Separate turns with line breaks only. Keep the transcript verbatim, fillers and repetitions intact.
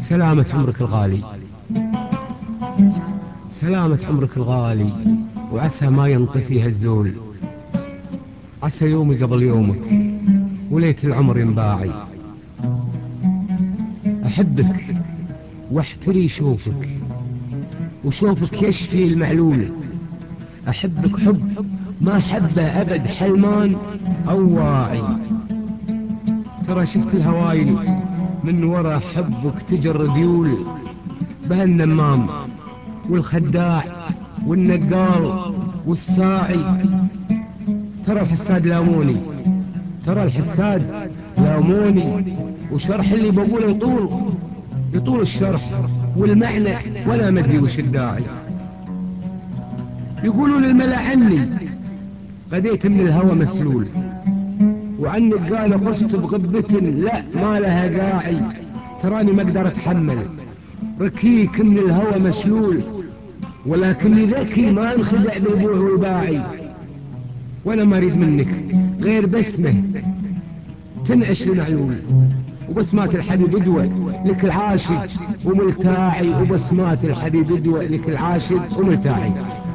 سلامة عمرك الغالي، سلامة عمرك الغالي، وعسى ما ينطفيها الزول، عسى يومي قبل يومك وليت العمر ينباعي. أحبك واحتري شوفك، وشوفك يشفي المعلول. أحبك حب ما حبه أبد حلمان أو واعي. ترى شفت الهوايل من ورا حبك تجر ذيول، بها النمام والخداع والنقال والساعي. ترى الحساد لاموني، ترى الحساد لاموني، وشرح اللي بقوله يطول يطول الشرح والمعنى، ولا مدري وش الداعي. يقولون الملا عني بديت من الهوى مسلول، وعنك قال قصت بغبة لا ما لها داعي. تراني ما اقدر اتحمل ركيك من الهوى مشلول، ولكني ذكي ما انخدع بالبوع والباعي. وانا ما اريد منك غير بسمه تنعش المعلول، وبسمات الحبيب ادوى لك العاشق وملتاعي، وبسمات الحبيب ادوى لك العاشق وملتاعي.